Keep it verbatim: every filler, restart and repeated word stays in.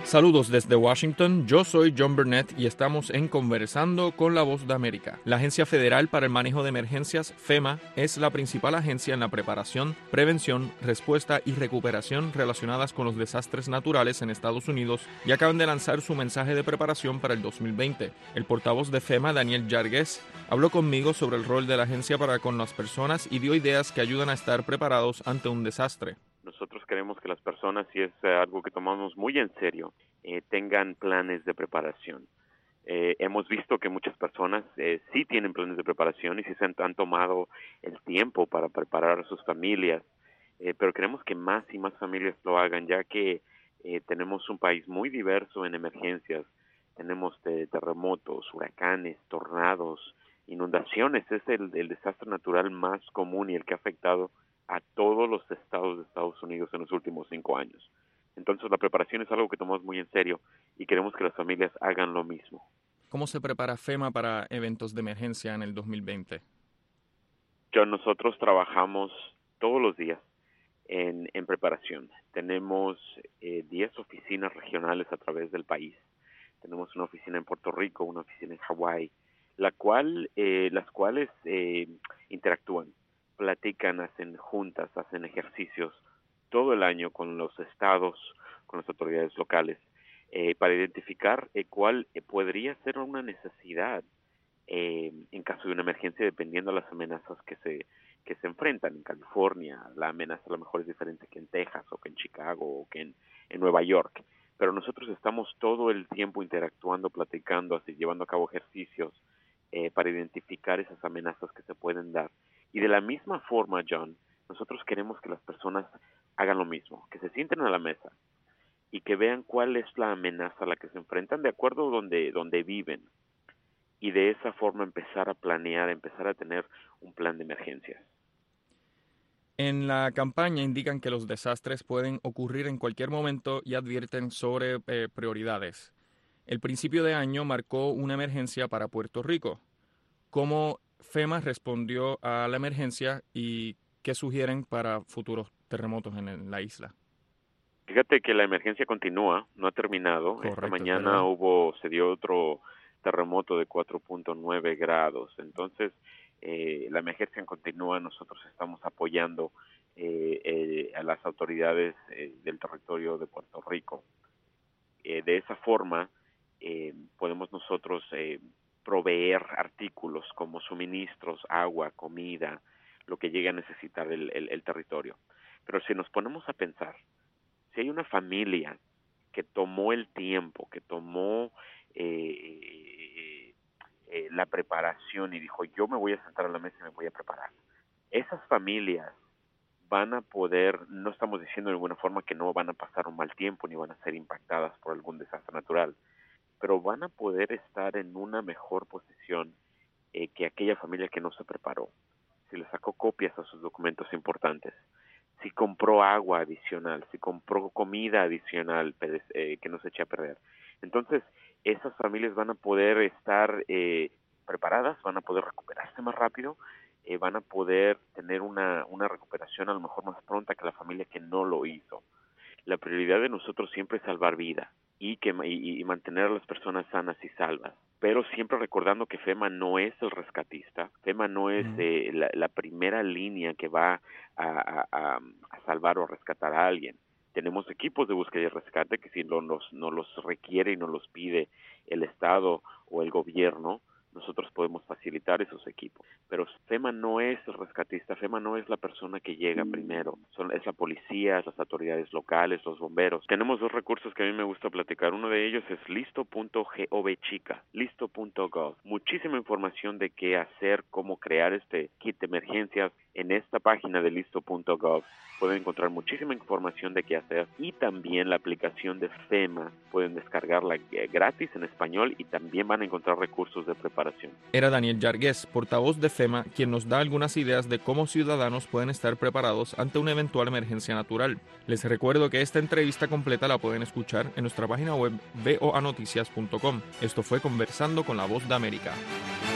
Saludos desde Washington, yo soy John Burnett y estamos en Conversando con la Voz de América. La Agencia Federal para el Manejo de Emergencias, FEMA, es la principal agencia en la preparación, prevención, respuesta y recuperación relacionadas con los desastres naturales en Estados Unidos y acaban de lanzar su mensaje de preparación para el dos mil veinte. El portavoz de FEMA, Daniel Yargués, habló conmigo sobre el rol de la agencia para con las personas y dio ideas que ayudan a estar preparados ante un desastre. Nosotros queremos que las personas, si es eh, algo que tomamos muy en serio, eh, tengan planes de preparación. Eh, hemos visto que muchas personas eh, sí tienen planes de preparación y sí se han, han tomado el tiempo para preparar a sus familias, eh, pero queremos que más y más familias lo hagan, ya que eh, tenemos un país muy diverso en emergencias. Tenemos de, terremotos, huracanes, tornados, inundaciones. Es el, el desastre natural más común y el que ha afectado a todos los estados de Estados Unidos en los últimos cinco años. Entonces, la preparación es algo que tomamos muy en serio y queremos que las familias hagan lo mismo. ¿Cómo se prepara FEMA para eventos de emergencia en el dos mil veinte? Yo, nosotros trabajamos todos los días en, en preparación. Tenemos eh, diez oficinas regionales a través del país. Tenemos una oficina en Puerto Rico, una oficina en Hawái, la cual, eh, las cuales eh, interactúan, platican, hacen juntas, hacen ejercicios todo el año con los estados, con las autoridades locales, eh, para identificar eh, cuál eh, podría ser una necesidad eh, en caso de una emergencia, dependiendo de las amenazas que se que se enfrentan. En California, la amenaza a lo mejor es diferente que en Texas, o que en Chicago, o que en, en Nueva York. Pero nosotros estamos todo el tiempo interactuando, platicando, así, llevando a cabo ejercicios eh, para identificar esas amenazas que se pueden dar. Y de la misma forma, John, nosotros queremos que las personas hagan lo mismo, que se sienten a la mesa y que vean cuál es la amenaza a la que se enfrentan de acuerdo a donde, donde viven. Y de esa forma empezar a planear, empezar a tener un plan de emergencias. En la campaña indican que los desastres pueden ocurrir en cualquier momento y advierten sobre eh, prioridades. El principio de año marcó una emergencia para Puerto Rico. ¿Cómo FEMA respondió a la emergencia y qué sugieren para futuros terremotos en, en la isla? Fíjate que la emergencia continúa, no ha terminado. Correcto, Esta mañana hubo, se dio otro terremoto de cuatro punto nueve grados. Entonces, eh, la emergencia continúa. Nosotros estamos apoyando eh, eh, a las autoridades eh, del territorio de Puerto Rico. Eh, de esa forma, eh, podemos nosotros eh, proveer artículos como suministros, agua, comida, lo que llegue a necesitar el, el, el territorio. Pero si nos ponemos a pensar, si hay una familia que tomó el tiempo, que tomó eh, eh, la preparación y dijo, yo me voy a sentar a la mesa y me voy a preparar, esas familias van a poder, no estamos diciendo de alguna forma que no van a pasar un mal tiempo ni van a ser impactadas por algún desastre natural, pero van a poder estar en una mejor posición eh, que aquella familia que no se preparó, si le sacó copias a sus documentos importantes, si compró agua adicional, si compró comida adicional eh, que no se eche a perder. Entonces, esas familias van a poder estar eh, preparadas, van a poder recuperarse más rápido, eh, van a poder tener una, una recuperación a lo mejor más pronta que la familia que no lo hizo. La prioridad de nosotros siempre es salvar vida y, que, y, y mantener a las personas sanas y salvas. Pero siempre recordando que FEMA no es el rescatista, FEMA no es eh, la, la primera línea que va a, a, a salvar o a rescatar a alguien. Tenemos equipos de búsqueda y rescate que si no los, no los requiere y no los pide el Estado o el gobierno, nosotros podemos facilitar esos equipos. Pero FEMA no es el rescatista, FEMA no es la persona que llega primero, son, es la policía, las autoridades locales, los bomberos. Tenemos dos recursos que a mí me gusta platicar. Uno de ellos es listo punto gov chica, listo punto gov. Muchísima información de qué hacer, cómo crear este kit de emergencias en esta página de listo punto gov. Pueden encontrar muchísima información de qué hacer y también la aplicación de FEMA. Pueden descargarla gratis en español y también van a encontrar recursos de preparación. Era Daniel Yargués, portavoz de FEMA, quien nos da algunas ideas de cómo ciudadanos pueden estar preparados ante una eventual emergencia natural. Les recuerdo que esta entrevista completa la pueden escuchar en nuestra página web v o a noticias punto com. Esto fue Conversando con la Voz de América.